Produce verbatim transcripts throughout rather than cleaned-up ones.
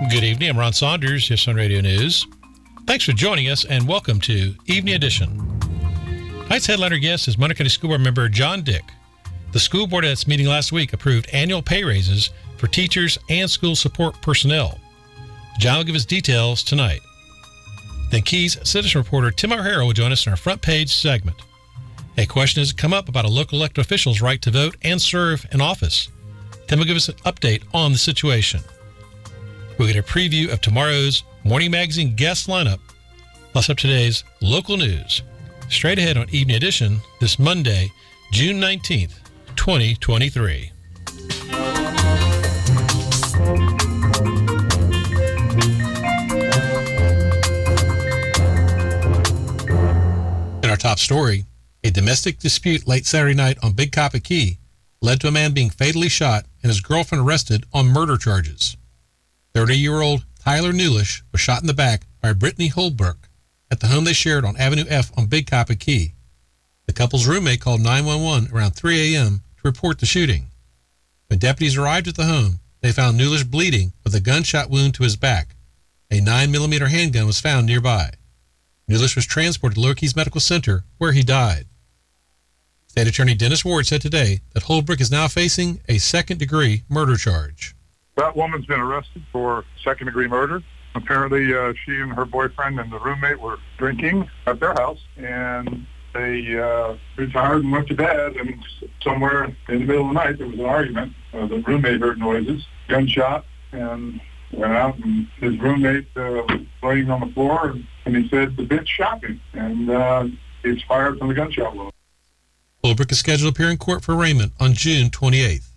Good evening. I'm Ron Saunders, Yes on Radio News. Thanks for joining us, and welcome to Evening Edition. Tonight's headliner guest is Montgomery County School Board member John Dick. The school board at its meeting last week approved annual pay raises for teachers and school support personnel. John will give us details tonight. Then Keys citizen reporter Tim O'Hara will join us in our front page segment. A question has come up about a local elected official's right to vote and serve in office. Tim will give us an update on the situation. We'll get a preview of tomorrow's Morning Magazine guest lineup, plus up today's local news. Straight ahead on Evening Edition this Monday, June nineteenth, twenty twenty-three. In our top story, a domestic dispute late Saturday night on Big Copper Key led to a man being fatally shot and his girlfriend arrested on murder charges. thirty-year-old Tyler Newlish was shot in the back by Brittany Holbrook at the home they shared on Avenue F on Big Copper Key. The couple's roommate called nine one one around three a.m. to report the shooting. When deputies arrived at the home, they found Newlish bleeding with a gunshot wound to his back. A nine millimeter handgun was found nearby. Newlish was transported to Lower Keys Medical Center, where he died. State Attorney Dennis Ward said today that Holbrook is now facing a second-degree murder charge. That woman's been arrested for second-degree murder. Apparently, uh, she and her boyfriend and the roommate were drinking at their house, and they uh, retired and went to bed, and somewhere in the middle of the night, there was an argument. Uh, the roommate heard noises, gunshot, and went out, and his roommate uh, was laying on the floor, and, and he said the bitch shot me, and uh, he expired from the gunshot wound. Holbrook is scheduled to appear in court for arraignment on June twenty-eighth.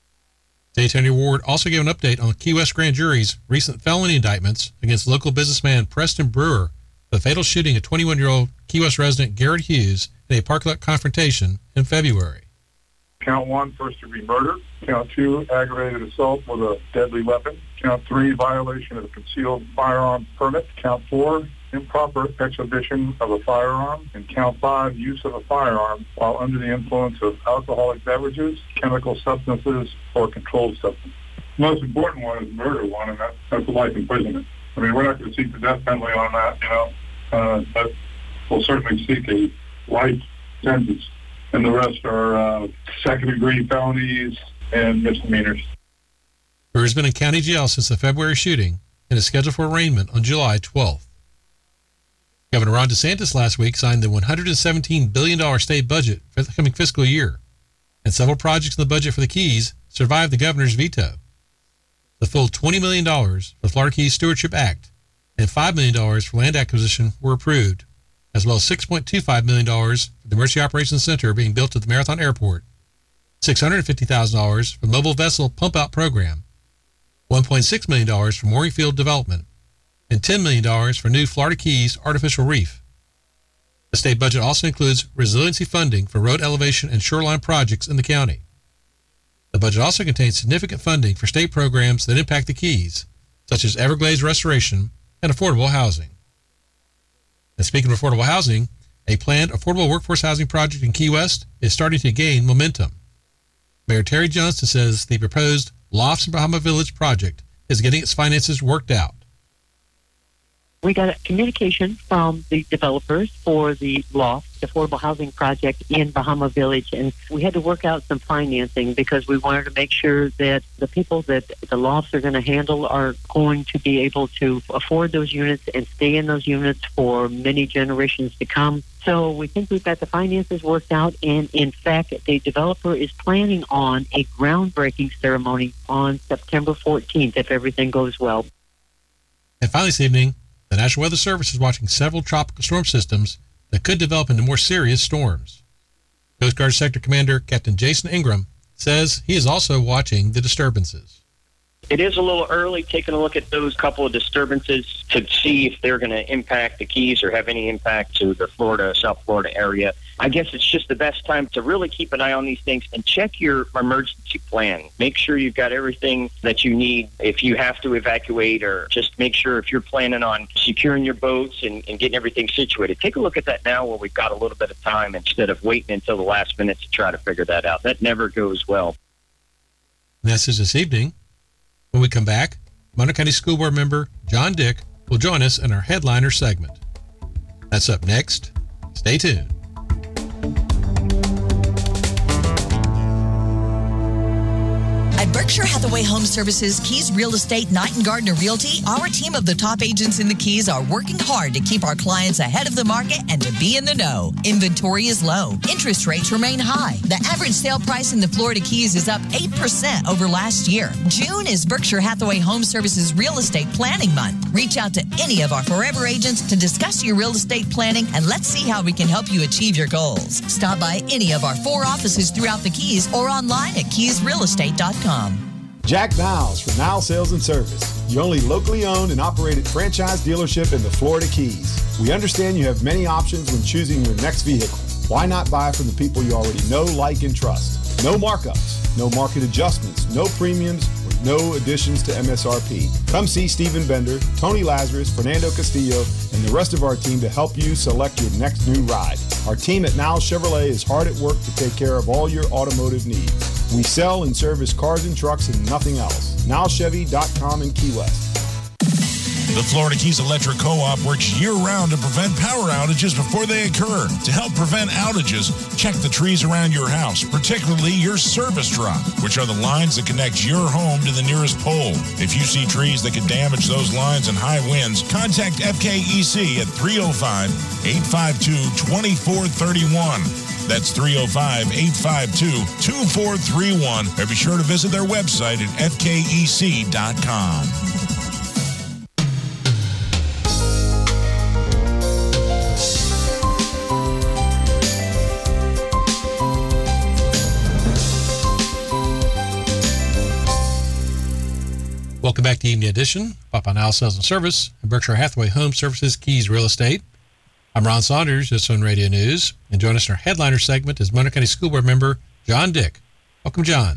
State Attorney Ward also gave an update on the Key West Grand Jury's recent felony indictments against local businessman Preston Brewer for the fatal shooting of twenty-one-year-old Key West resident Garrett Hughes in a parking lot confrontation in February. Count one, first-degree murder. Count two, aggravated assault with a deadly weapon. Count three, violation of a concealed firearm permit. Count four, improper exhibition of a firearm. And count five, use of a firearm while under the influence of alcoholic beverages, chemical substances, or controlled substance. The most important one is the murder one, and that's, that's a life imprisonment. I mean, we're not going to seek the death penalty on that, you know, uh, but we'll certainly seek a life sentence. And the rest are uh, second-degree felonies and misdemeanors. Brewer has been in county jail since the February shooting and is scheduled for arraignment on July twelfth. Governor Ron DeSantis last week signed the one hundred seventeen billion dollars state budget for the coming fiscal year, and several projects in the budget for the Keys survived the governor's veto. The full twenty million dollars for the Florida Keys Stewardship Act and five million dollars for land acquisition were approved, as well as six point two five million dollars for the Emergency Operations Center being built at the Marathon Airport, six hundred fifty thousand dollars for the Mobile Vessel Pump-Out Program, one point six million dollars for mooring field development, and ten million dollars for new Florida Keys Artificial Reef. The state budget also includes resiliency funding for road elevation and shoreline projects in the county. The budget also contains significant funding for state programs that impact the Keys, such as Everglades restoration and affordable housing. And speaking of affordable housing, a planned affordable workforce housing project in Key West is starting to gain momentum. Mayor Terry Johnston says the proposed Lofts in Bahama Village project is getting its finances worked out. We got a communication from the developers for the Loft affordable housing project in Bahama Village, and we had to work out some financing because we wanted to make sure that the people that the Lofts are going to handle are going to be able to afford those units and stay in those units for many generations to come. So we think we've got the finances worked out, and in fact, the developer is planning on a groundbreaking ceremony on September fourteenth if everything goes well. And finally this evening, the National Weather Service is watching several tropical storm systems that could develop into more serious storms. Coast Guard Sector Commander Captain Jason Ingram says he is also watching the disturbances. It is a little early taking a look at those couple of disturbances to see if they're going to impact the Keys or have any impact to the Florida, South Florida area. I guess it's just the best time to really keep an eye on these things and check your emergency plan. Make sure you've got everything that you need if you have to evacuate, or just make sure if you're planning on securing your boats and, and getting everything situated. Take a look at that now while we've got a little bit of time instead of waiting until the last minute to try to figure that out. That never goes well. And that's it this evening. When we come back, Monroe County School Board member John Dick will join us in our headliner segment. That's up next. Stay tuned. At Berkshire Hathaway Home Services, Keys Real Estate, Knight and Gardner Realty, our team of the top agents in the Keys are working hard to keep our clients ahead of the market and to be in the know. Inventory is low. Interest rates remain high. The average sale price in the Florida Keys is up eight percent over last year. June is Berkshire Hathaway Home Services Real Estate Planning Month. Reach out to any of our Forever agents to discuss your real estate planning, and let's see how we can help you achieve your goals. Stop by any of our four offices throughout the Keys or online at keys real estate dot com. Jack Niles from Niles Sales and Service, the only locally owned and operated franchise dealership in the Florida Keys. We understand you have many options when choosing your next vehicle. Why not buy from the people you already know, like, and trust? No markups, no market adjustments, no premiums, with no additions to M S R P. Come see Stephen Bender, Tony Lazarus, Fernando Castillo, and the rest of our team to help you select your next new ride. Our team at Niles Chevrolet is hard at work to take care of all your automotive needs. We sell and service cars and trucks and nothing else. Niles Chevy dot com in Key West. The Florida Keys Electric Co-op works year-round to prevent power outages before they occur. To help prevent outages, check the trees around your house, particularly your service drop, which are the lines that connect your home to the nearest pole. If you see trees that could damage those lines in high winds, contact F K E C at three oh five, eight five two, two four three one. That's three oh five, eight five two, two four three one. Or be sure to visit their website at F K E C dot com. Welcome back to Evening Edition, Papa Niles Sales and Service, and Berkshire Hathaway Home Services, Keys Real Estate. I'm Ron Saunders, this on Radio News, and join us in our headliner segment is Monroe County School Board member John Dick. Welcome, John.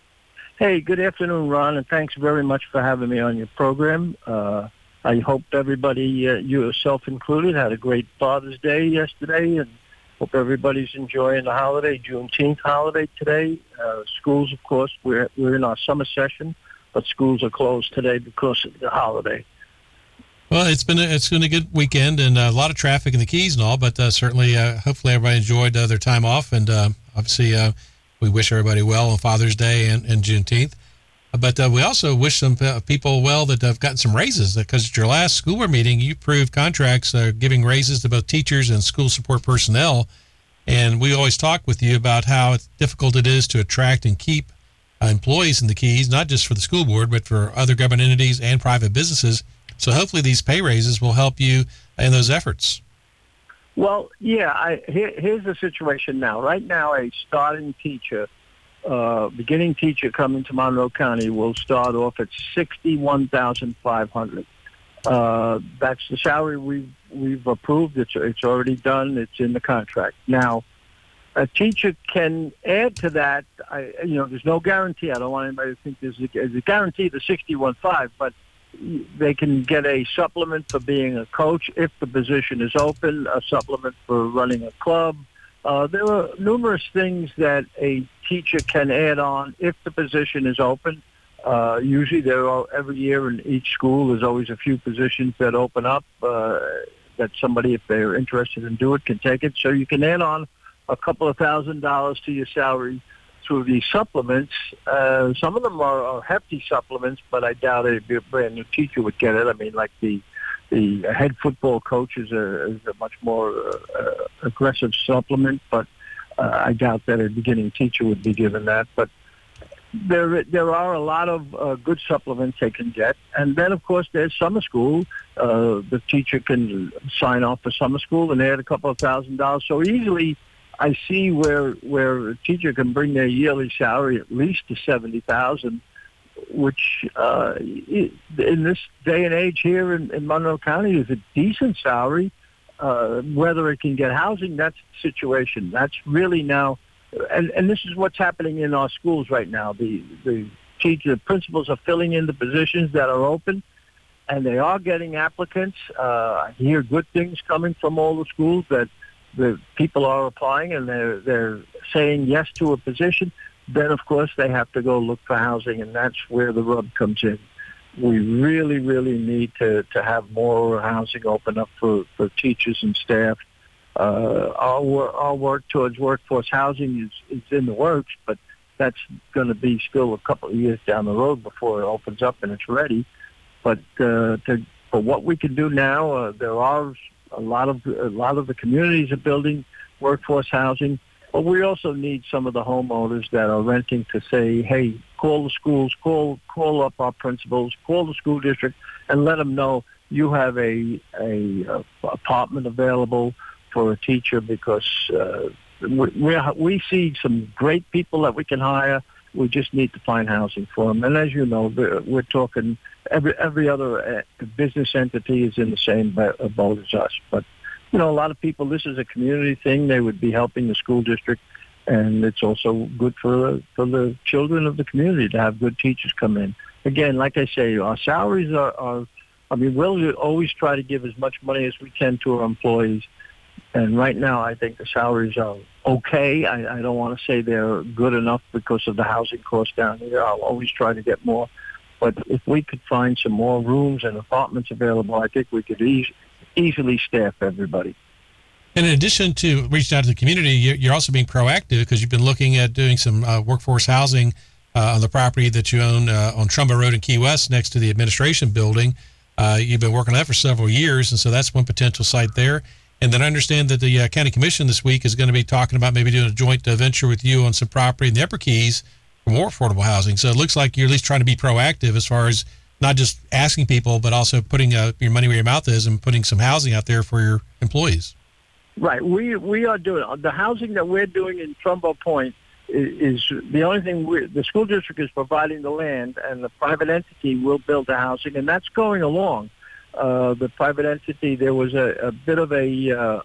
Hey, good afternoon, Ron, and thanks very much for having me on your program. Uh, I hope everybody, uh, you yourself included, had a great Father's Day yesterday, and hope everybody's enjoying the holiday, Juneteenth holiday today. Uh, schools, of course, we're we're in our summer session, but schools are closed today because of the holiday. Well, it's been a, it's been a good weekend and a lot of traffic in the Keys and all, but uh, certainly, uh, hopefully, everybody enjoyed uh, their time off, and uh, obviously, uh, we wish everybody well on Father's Day and, and Juneteenth. But uh, we also wish some uh, people well that have gotten some raises, because at your last school board meeting, you approved contracts uh, giving raises to both teachers and school support personnel, and we always talk with you about how difficult it is to attract and keep uh, employees in the Keys, not just for the school board, but for other government entities and private businesses. So hopefully these pay raises will help you in those efforts. Well, yeah, I, here, here's the situation now. Right now, a starting teacher, uh, beginning teacher coming to Monroe County will start off at sixty-one thousand five hundred dollars. Uh, that's the salary we've, we've approved. It's, it's already done. It's in the contract. Now, a teacher can add to that. I, you know, there's no guarantee. I don't want anybody to think there's a, there's a guarantee to sixty-one thousand five hundred, but they can get a supplement for being a coach if the position is open, a supplement for running a club. Uh, there are numerous things that a teacher can add on if the position is open. Uh, usually there are, every year in each school, there's always a few positions that open up uh, that somebody, if they're interested in do it, can take it. So you can add on a couple of thousand dollars to your salary through these supplements. Uh, some of them are, are hefty supplements, but I doubt a brand new teacher would get it. I mean, like the the head football coach is a, is a much more uh, aggressive supplement, but uh, I doubt that a beginning teacher would be given that. But there there are a lot of uh, good supplements they can get. And then, of course, there's summer school. Uh, the teacher can sign off for summer school and add a couple of thousand dollars. So easily, I see where where a teacher can bring their yearly salary at least to seventy thousand, which uh, in this day and age here in, in Monroe County is a decent salary. Uh, whether it can get housing, that's the situation. That's really now, and, and this is what's happening in our schools right now. The the teacher, the principals are filling in the positions that are open, and they are getting applicants. Uh, I hear good things coming from all the schools that the people are applying and they're they're saying yes to a position. Then, of course, they have to go look for housing, and that's where the rub comes in. we really, really need to, to have more housing open up for, for teachers and staff. Uh, our, wor- our work towards workforce housing is, is in the works, but that's going to be still a couple of years down the road before it opens up and it's ready. But uh, to, for what we can do now, uh, there are a lot of a lot of the communities are building workforce housing, but we also need some of the homeowners that are renting to say, hey, call the schools, call call up our principals, call the school district, and let them know you have a a, a apartment available for a teacher, because uh, we we're, we see some great people that we can hire. We just need to find housing for them. And as you know, we're talking every every other business entity is in the same boat as us. But, you know, a lot of people, this is a community thing. They would be helping the school district. And it's also good for, for the children of the community to have good teachers come in. Again, like I say, our salaries are, are I mean, we'll always try to give as much money as we can to our employees. And right now, I think the salaries are okay. I, I don't want to say they're good enough because of the housing costs down here. I'll always try to get more. But if we could find some more rooms and apartments available, I think we could e- easily staff everybody. And in addition to reaching out to the community, you're also being proactive because you've been looking at doing some uh, workforce housing uh, on the property that you own uh, on Trumbo Road in Key West next to the administration building. Uh, you've been working on that for several years, and so that's one potential site there. And then I understand that the uh, County Commission this week is going to be talking about maybe doing a joint uh, venture with you on some property in the Upper Keys for more affordable housing. So it looks like you're at least trying to be proactive as far as not just asking people, but also putting uh, your money where your mouth is and putting some housing out there for your employees. Right. We we are doing the housing that we're doing in Trumbo Point is, is the only thing. We, the school district is providing the land, and the private entity will build the housing, and that's going along. Uh, the private entity, there was a, a bit of a uh,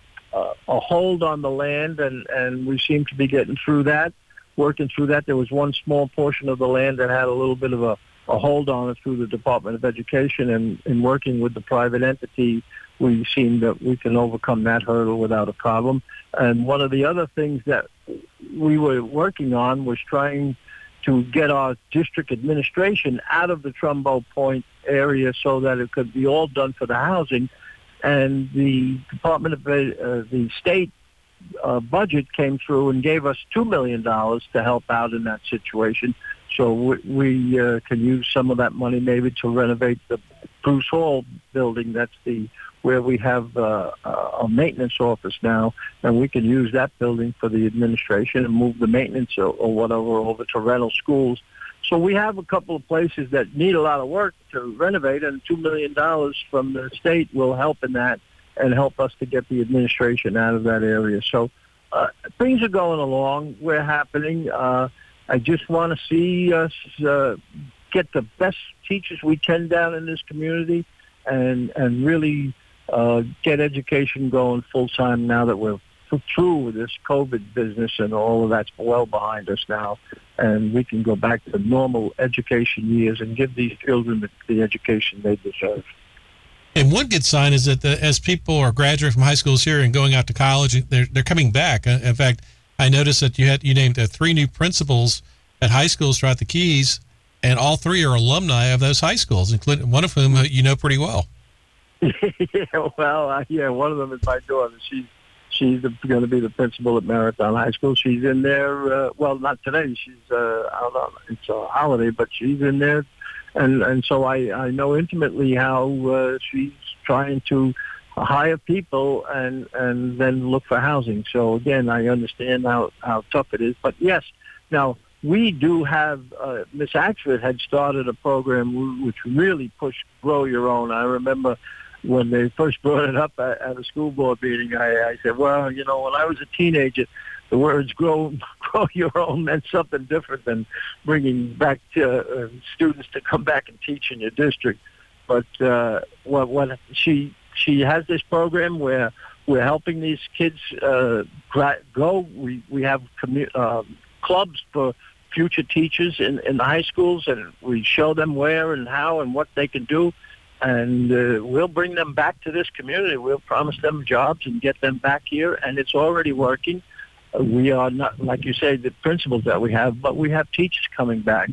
a hold on the land, and, and we seem to be getting through that, working through that. There was one small portion of the land that had a little bit of a, a hold on it through the Department of Education, and in working with the private entity, we seem that we can overcome that hurdle without a problem. And one of the other things that we were working on was trying to get our district administration out of the Trumbo Point area so that it could be all done for the housing. And the Department of uh, the state uh, budget came through and gave us two million dollars to help out in that situation. So we, we uh, can use some of that money maybe to renovate the Bruce Hall building. That's the where we have uh, a maintenance office now, and we can use that building for the administration and move the maintenance or, or whatever over to rental schools. So we have a couple of places that need a lot of work to renovate, and two million dollars from the state will help in that and help us to get the administration out of that area. So uh, things are going along. We're happening. Uh, I just want to see us uh, get the best teachers we can down in this community and, and really uh, get education going full-time now that we're through with this COVID business and all of that's well behind us now, and we can go back to normal education years and give these children the, the education they deserve. And one good sign is that the, as people are graduating from high schools here and going out to college, they're they're coming back. In fact, I noticed that you had you named uh, three new principals at high schools throughout the Keys, and all three are alumni of those high schools, including one of whom uh, you know pretty well. yeah, well, uh, yeah, one of them is my daughter. She's she's going to be the principal at Marathon High School. She's in there. Uh, well, not today. She's uh, out on it's a holiday, but she's in there, and and so I I know intimately how uh, she's trying to hire people and and then look for housing. So again, I understand how how tough it is. But yes, now we do have uh, Miss Axford had started a program which really pushed Grow Your Own. I remember when they first brought it up at, at a school board meeting, I, I said, well, you know, when I was a teenager, the words grow, grow your own meant something different than bringing back to, uh, students to come back and teach in your district. But uh, what, what she she has this program where we're helping these kids uh, go. We, we have commu- uh, clubs for future teachers in, in the high schools, and we show them where and how and what they can do. And uh, we'll bring them back to this community. We'll promise them jobs and get them back here, and it's already working. Uh, we are not, like you say, the principals that we have, but we have teachers coming back.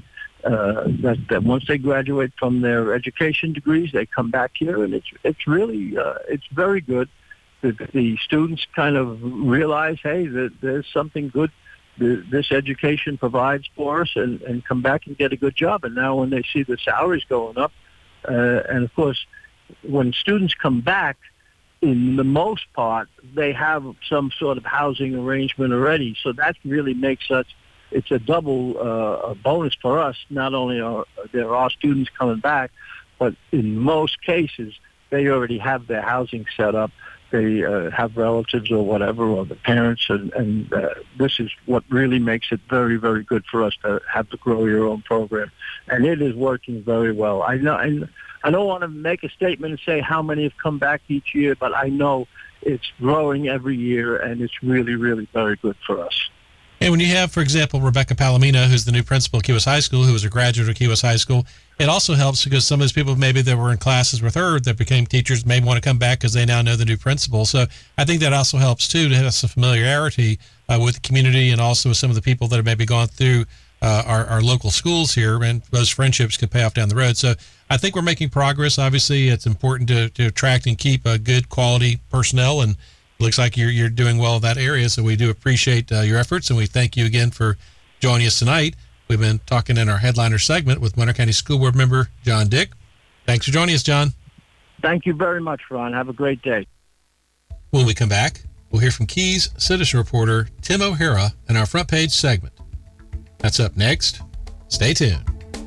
uh, that, that once they graduate from their education degrees, they come back here, and it's it's really uh, it's very good. The, the students kind of realize, hey, that there's something good the, this education provides for us, and, and come back and get a good job. And now when they see the salaries going up, uh, and of course, when students come back, in the most part, they have some sort of housing arrangement already. So that really makes us, it's a double uh, a bonus for us. Not only are there are students coming back, but in most cases, they already have their housing set up. They uh, have relatives or whatever, or the parents, and, and uh, this is what really makes it very, very good for us to have the Grow Your Own program. And it is working very well. I know. I, I don't want to make a statement and say how many have come back each year, but I know it's growing every year, and it's really, really very good for us. And when you have, for example, Rebecca Palomino, who's the new principal of Key West High School, who was a graduate of Key West High School, it also helps because some of those people maybe that were in classes with her that became teachers may want to come back because they now know the new principal. So I think that also helps, too, to have some familiarity uh, with the community and also with some of the people that have maybe gone through uh, our, our local schools here, and those friendships could pay off down the road. So I think we're making progress. Obviously, it's important to, to attract and keep a good quality personnel, and it looks like you're you're doing well in that area. So we do appreciate uh, your efforts, and we thank you again for joining us tonight. We've been talking in our headliner segment with Montgomery County School Board member John Dick. Thanks for joining us, John. Thank you very much, Ron. Have a great day. When we come back, we'll hear from Keys citizen reporter Tim O'Hara in our front page segment. That's up next. Stay tuned.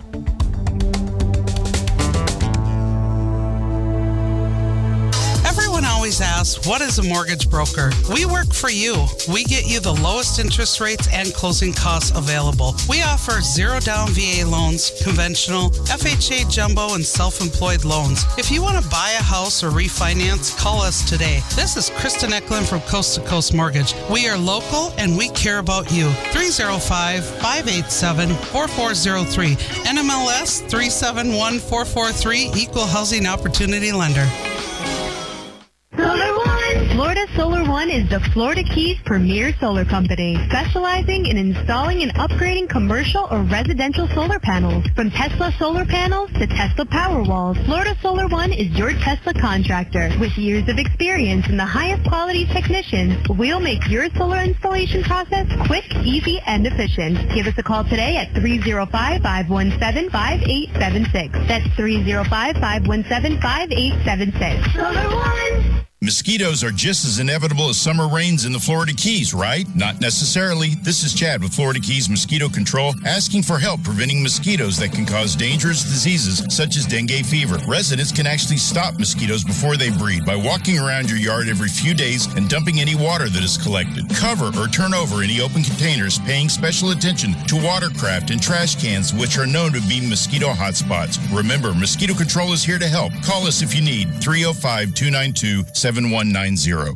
Always ask, what is a mortgage broker? We work for you. We get you the lowest interest rates and closing costs available. We offer zero down V A loans, conventional, F H A jumbo, and self-employed loans. If you want to buy a house or refinance, call us today. This is Kristen Eklund from Coast to Coast Mortgage. We are local and we care about you. three oh five, five eight seven, four four oh three. N M L S three seven one four four three, Equal Housing Opportunity Lender. Solar One! Florida Solar One is the Florida Keys premier solar company, specializing in installing and upgrading commercial or residential solar panels. From Tesla solar panels to Tesla Powerwalls, Florida Solar One is your Tesla contractor. With years of experience and the highest quality technicians, we'll make your solar installation process quick, easy, and efficient. Give us a call today at three oh five, five one seven, five eight seven six. That's three oh five, five one seven, five eight seven six. Solar One! Mosquitoes are just as inevitable as summer rains in the Florida Keys, right? Not necessarily. This is Chad with Florida Keys Mosquito Control, asking for help preventing mosquitoes that can cause dangerous diseases such as dengue fever. Residents can actually stop mosquitoes before they breed by walking around your yard every few days and dumping any water that is collected. Cover or turn over any open containers, paying special attention to watercraft and trash cans, which are known to be mosquito hotspots. Remember, Mosquito Control is here to help. Call us if you need, three oh five, two nine two, seven one nine zero.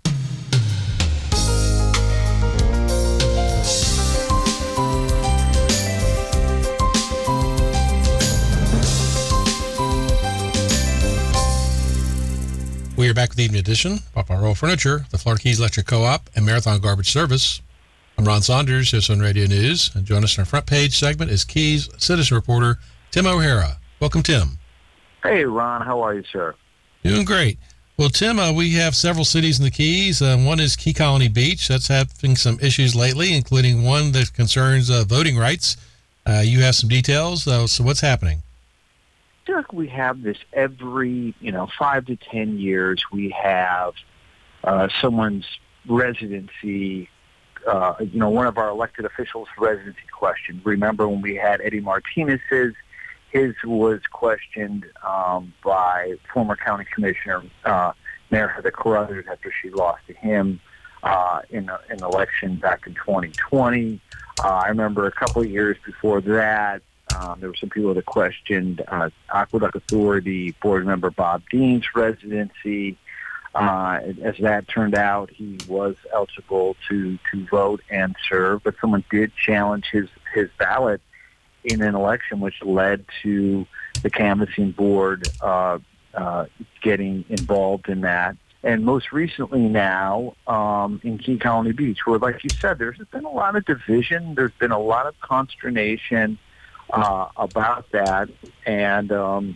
We are back with the Evening Edition. Papa Roll Furniture, the Florida Keys Electric Co-op, and Marathon Garbage Service. I'm Ron Saunders, host on Radio News, and join us in our front page segment is Keys citizen reporter Tim O'Hara. Welcome, Tim. Hey, Ron. How are you, sir? Doing great. Well, Tim, uh, we have several cities in the Keys. Uh, one is Key Colony Beach. That's having some issues lately, including one that concerns uh, voting rights. Uh, you have some details. Uh, so what's happening? I feel like we have this every, you know, five to ten years. We have uh, someone's residency, uh, you know, one of our elected officials' residency questioned. Remember when we had Eddie Martinez's? His was questioned um, by former county commissioner uh, Mayor Heather Carruthers after she lost to him uh, in a, an election back in twenty twenty. Uh, I remember a couple of years before that, um, there were some people that questioned uh, Aqueduct Authority board member Bob Dean's residency. Uh, as that turned out, he was eligible to, to vote and serve, but someone did challenge his, his ballot in an election, which led to the canvassing board uh, uh, getting involved in that. And most recently now um, in Key Colony Beach, where, like you said, there's been a lot of division. There's been a lot of consternation uh, about that. And um,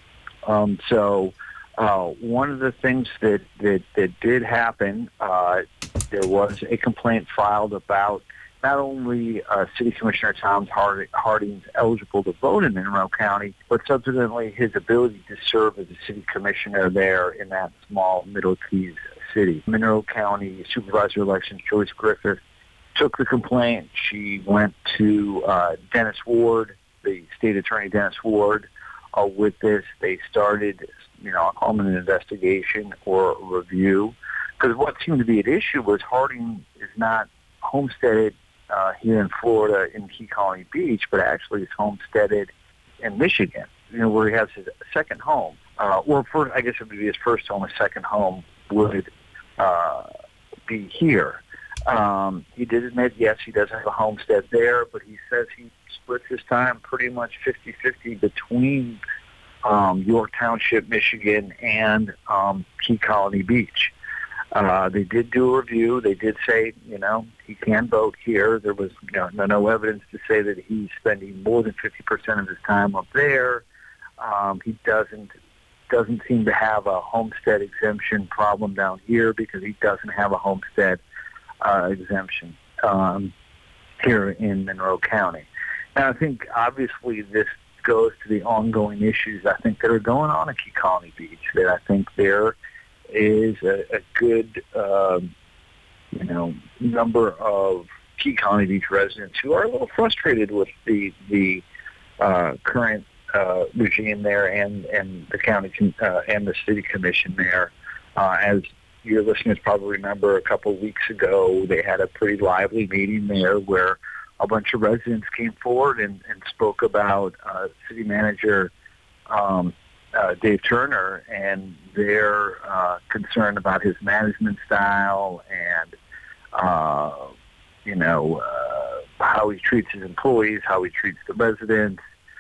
um, so uh, one of the things that, that, that did happen, uh, there was a complaint filed about not only uh, City Commissioner Tom Harding's eligible to vote in Monroe County, but subsequently his ability to serve as a city commissioner there in that small Middle Keys city. Monroe County Supervisor Elections Joyce Griffith took the complaint. She went to uh, Dennis Ward, the state attorney Dennis Ward, uh, with this. They started, you know, I'll call them an investigation or a review, because what seemed to be at issue was Harding is not homesteaded uh, here in Florida in Key Colony Beach, but actually is homesteaded in Michigan, you know, where he has his second home. Uh, or first, I guess it would be his first home. His second home would uh, be here. Um, he did admit, yes, he does have a homestead there, but he says he splits his time pretty much fifty-fifty between um, York Township, Michigan, and um, Key Colony Beach. Uh, they did do a review. They did say, you know, he can vote here. There was you know, no, no evidence to say that he's spending more than fifty percent of his time up there. Um, he doesn't doesn't seem to have a homestead exemption problem down here because he doesn't have a homestead uh, exemption um, here in Monroe County. Now, I think obviously this goes to the ongoing issues I think that are going on in Key Colony Beach. That I think there is a, a good, um, you know, number of Key Colony Beach residents who are a little frustrated with the the uh, current uh, regime there and and the county con- uh, and the city commission there. Uh, as your listeners probably remember, a couple of weeks ago they had a pretty lively meeting there where a bunch of residents came forward and, and spoke about uh, city manager um, Uh, Dave Turner and their uh, concern about his management style and, uh, you know, uh, how he treats his employees, how he treats the residents.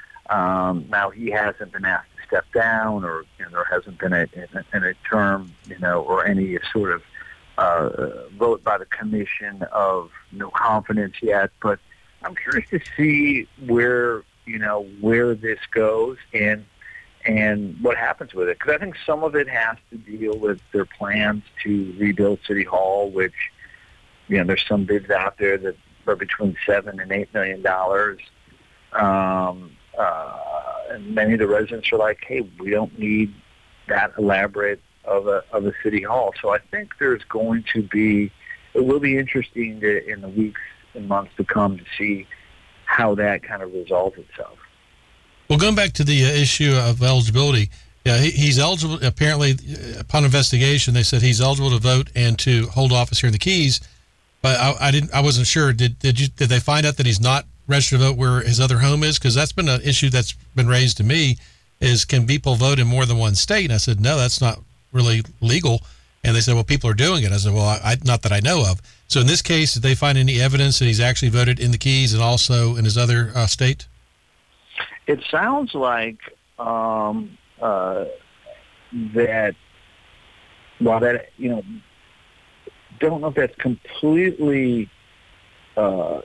Um, now, he hasn't been asked to step down or you know, there hasn't been a, a, a term, you know, or any sort of uh, vote by the commission of no confidence yet. But I'm curious to see where, you know, where this goes and and what happens with it. Because I think some of it has to deal with their plans to rebuild City Hall, which, you know, there's some bids out there that are between seven and eight million dollars. Um, uh, and many of the residents are like, hey, we don't need that elaborate of a of a City Hall. So I think there's going to be, it will be interesting to, in the weeks and months to come to see how that kind of resolves itself. Well, going back to the uh, issue of eligibility, yeah, he, he's eligible. Apparently, uh, upon investigation, they said he's eligible to vote and to hold office here in the Keys. But I, I didn't. I wasn't sure. Did did you did they find out that he's not registered to vote where his other home is? Because that's been an issue that's been raised to me. Is can people vote in more than one state? And I said no, that's not really legal. And they said, well, people are doing it. I said, well, I, I not that I know of. So in this case, did they find any evidence that he's actually voted in the Keys and also in his other uh, state? It sounds like um, uh, that, while that, you know, don't know if that's completely uh,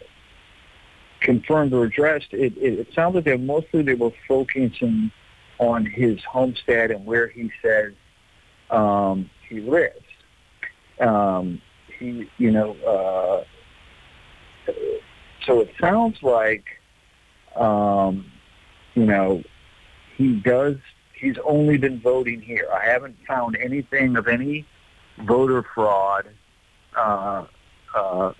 confirmed or addressed. It, it, it sounds like they mostly they were focusing on his homestead and where he says um, he lives. Um, he, you know, uh, so it sounds like. Um, You know, he does, he's only been voting here. I haven't found anything of any voter fraud, uh, uh,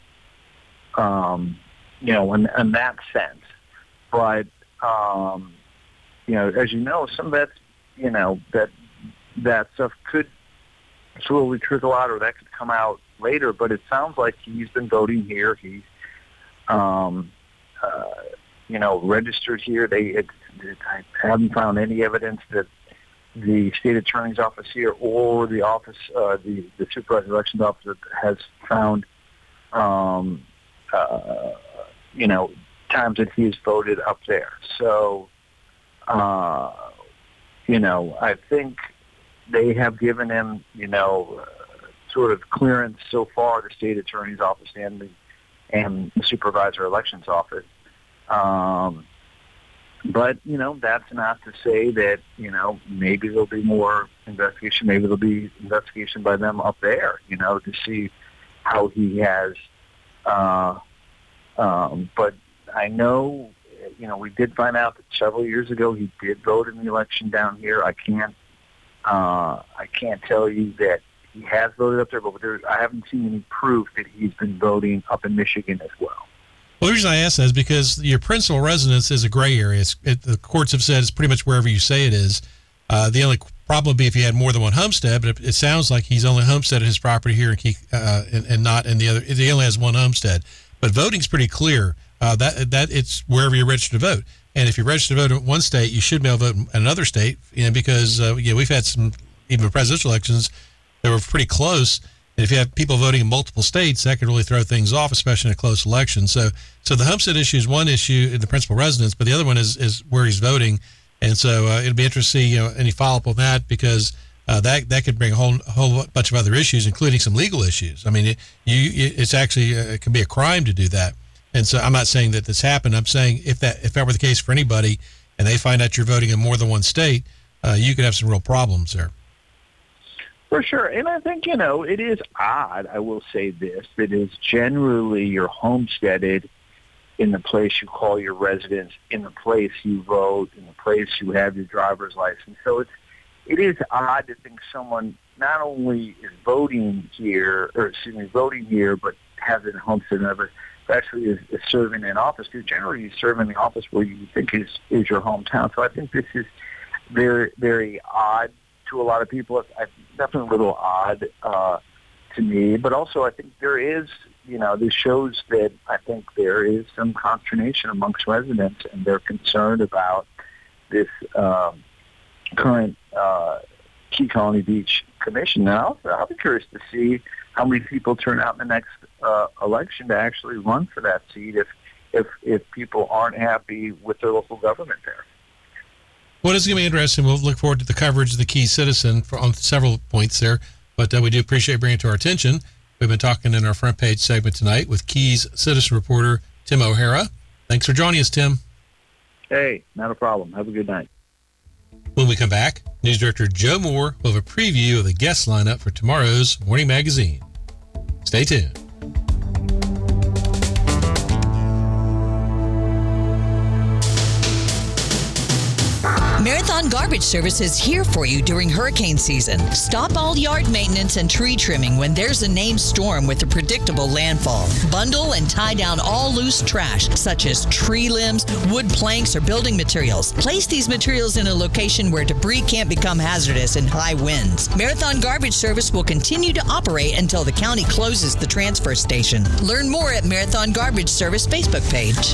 um, you know, in, in that sense. But, um, you know, as you know, some of that's, you know, that that stuff could slowly trickle out or that could come out later. But it sounds like he's been voting here. He's, um, uh, you know, registered here. They, it, I haven't found any evidence that the state attorney's office here or the office, uh, the, the supervisor elections office has found, um, uh, you know, times that he has voted up there. So, uh, you know, I think they have given him, you know, uh, sort of clearance so far, the state attorney's office and the, and the supervisor elections office. Um, But, you know, that's not to say that, you know, maybe there'll be more investigation. Maybe there'll be investigation by them up there, you know, to see how he has. Uh, um, but I know, you know, we did find out that several years ago he did vote in the election down here. I can't, uh, I can't tell you that he has voted up there, but there, I haven't seen any proof that he's been voting up in Michigan as well. Well, the reason I ask that is because your principal residence is a gray area. It's, it, the courts have said it's pretty much wherever you say it is. Uh, the only problem would be if he had more than one homestead, but it, it sounds like he's only homesteaded his property here in Key, uh, and, and not in the other. He only has one homestead. But voting's pretty clear. Uh, that that it's wherever you're registered to vote. And if you're registered to vote in one state, you should be able to vote in another state. You know, because uh, yeah, we've had some even presidential elections that were pretty close. And if you have people voting in multiple states, that could really throw things off, especially in a close election. So, so the homestead issue is one issue in the principal residence, but the other one is, is where he's voting. And so uh, it'll be interesting to see, you know, any follow-up on that, because uh, that that could bring a whole a whole bunch of other issues, including some legal issues. I mean, it, you it's actually uh, it can be a crime to do that. And so I'm not saying that this happened. I'm saying if that if that were the case for anybody, and they find out you're voting in more than one state, uh, you could have some real problems there. For sure. And I think, you know, it is odd, I will say this, that is generally you're homesteaded in the place you call your residence, in the place you vote, in the place you have your driver's license. So it's, it is odd to think someone not only is voting here, or excuse me, voting here, but has it homestead and but actually is, is serving in office. Because generally you serve in the office where you think is, is your hometown. So I think this is very, very odd to a lot of people. It's definitely a little odd uh, to me, but also I think there is, you know, this shows that I think there is some consternation amongst residents, and they're concerned about this um, current uh, Key Colony Beach Commission. Now, I'll be curious to see how many people turn out in the next uh, election to actually run for that seat if, if, if people aren't happy with their local government there. Well, it's going to be interesting. We'll look forward to the coverage of the Key Citizen for, on several points there. But uh, we do appreciate bringing it to our attention. We've been talking in our front page segment tonight with Key's Citizen reporter, Tim O'Hara. Thanks for joining us, Tim. Hey, not a problem. Have a good night. When we come back, News Director Joe Moore will have a preview of the guest lineup for tomorrow's Morning Magazine. Stay tuned. Marathon Garbage Service is here for you during hurricane season. Stop all yard maintenance and tree trimming when there's a named storm with a predictable landfall. Bundle and tie down all loose trash, such as tree limbs, wood planks, or building materials. Place these materials in a location where debris can't become hazardous in high winds. Marathon Garbage Service will continue to operate until the county closes the transfer station. Learn more at Marathon Garbage Service Facebook page.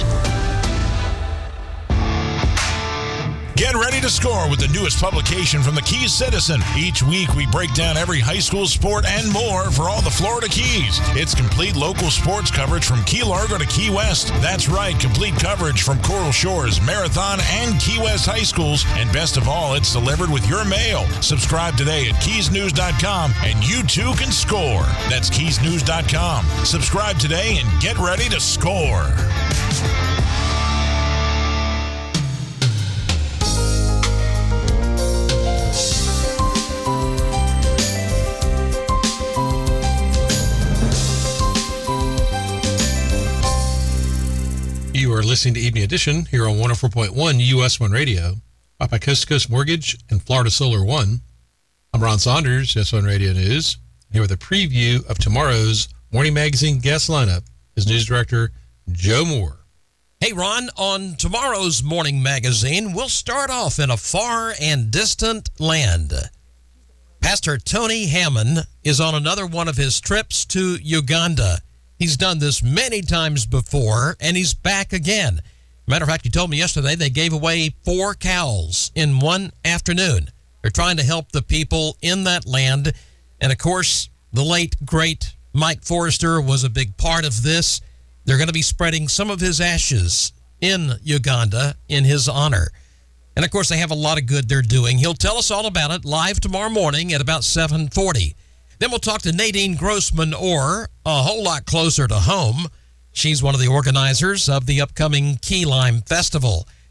Get ready to score with the newest publication from the Keys Citizen. Each week, we break down every high school sport and more for all the Florida Keys. It's complete local sports coverage from Key Largo to Key West. That's right, complete coverage from Coral Shores, Marathon, and Key West high schools. And best of all, it's delivered with your mail. Subscribe today at keys news dot com, and you too can score. That's keys news dot com. Subscribe today and get ready to score. You are listening to Evening Edition here on one oh four point one U S one Radio, brought by Coast to Coast Mortgage and Florida Solar One. I'm Ron Saunders, U S one Radio News. Here with a preview of tomorrow's Morning Magazine guest lineup is News Director Joe Moore. Hey, Ron, on tomorrow's Morning Magazine, we'll start off in a far and distant land. Pastor Tony Hammond is on another one of his trips to Uganda. He's done this many times before, and he's back again. Matter of fact, he told me yesterday they gave away four cows in one afternoon. They're trying to help the people in that land. And, of course, the late, great Mike Forrester was a big part of this. They're going to be spreading some of his ashes in Uganda in his honor. And, of course, they have a lot of good they're doing. He'll tell us all about it live tomorrow morning at about seven forty. Then we'll talk to Nadine Grossman-Orr, a whole lot closer to home. She's one of the organizers of the upcoming Key Lime Festival.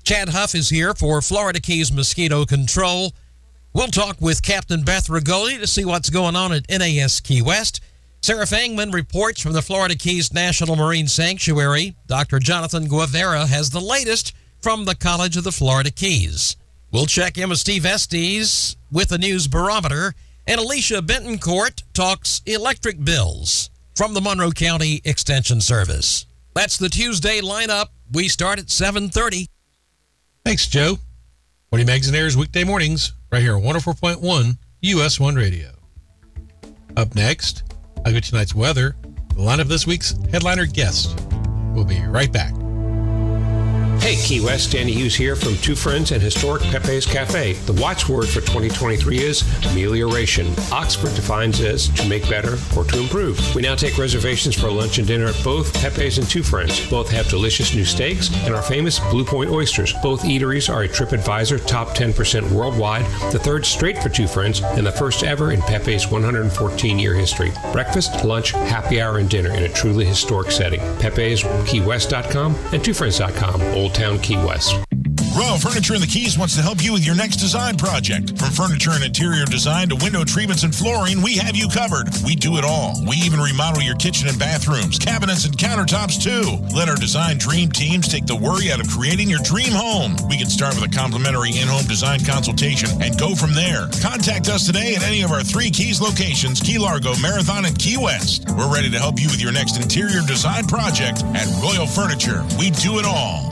Chad Huff is here for Florida Keys Mosquito Control. We'll talk with Captain Beth Rigoli to see what's going on at N A S Key West. Sarah Fangman reports from the Florida Keys National Marine Sanctuary. Doctor Jonathan Guevara has the latest from the College of the Florida Keys. We'll check in with Steve Estes with the News Barometer. And Alicia Bentoncourt talks electric bills from the Monroe County Extension Service. That's the Tuesday lineup. We start at seven thirty. Thanks, Joe. Morning Magazine airs weekday mornings right here on one oh four point one U S one Radio. Up next, I'll get tonight's weather, the lineup of this week's headliner guest. We'll be right back. Hey, Key West, Danny Hughes here from Two Friends and Historic Pepe's Cafe. The watchword for twenty twenty-three is amelioration. Oxford defines as to make better or to improve. We now take reservations for lunch and dinner at both Pepe's and Two Friends. Both have delicious new steaks and our famous Blue Point oysters. Both eateries are a TripAdvisor top ten percent worldwide, the third straight for Two Friends, and the first ever in Pepe's one hundred fourteen year history. Breakfast, lunch, happy hour, and dinner in a truly historic setting. Pepe's Key West dot com and Two Friends dot com. Old Town Key West. Royal Furniture in the Keys wants to help you with your next design project. From furniture and interior design to window treatments and flooring, we have you covered. We do it all. We even remodel your kitchen and bathrooms, cabinets and countertops too. Let our design dream teams take the worry out of creating your dream home. We can start with a complimentary in-home design consultation and go from there. Contact us today at any of our three Keys locations, Key Largo, Marathon, and Key West. We're ready to help you with your next interior design project at Royal Furniture. We do it all.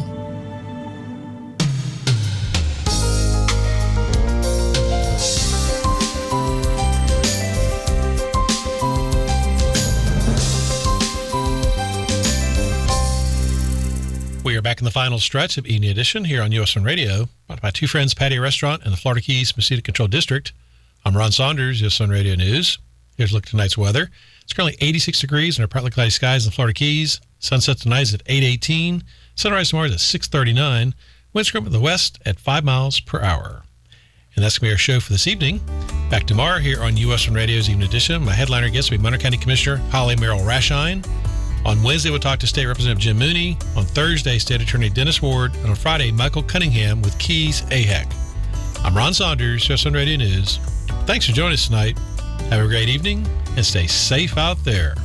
We are back in the final stretch of Evening Edition here on U S one Radio, brought by Two Friends Patio Restaurant in the Florida Keys Mosquito Control District. I'm Ron Saunders, U S one Radio News. Here's a look at tonight's weather. It's currently eighty-six degrees and partly cloudy skies in the Florida Keys. Sunset tonight is at eight eighteen. Sunrise tomorrow is at six thirty-nine. Winds from the west at five miles per hour. And that's going to be our show for this evening. Back tomorrow here on U S one Radio's Evening Edition. My headliner guest will be Monroe County Commissioner Holly Merrill Rashine. On Wednesday, we'll talk to State Representative Jim Mooney. On Thursday, State Attorney Dennis Ward. And on Friday, Michael Cunningham with Keys A H E C. I'm Ron Saunders, U S one Radio News. Thanks for joining us tonight. Have a great evening and stay safe out there.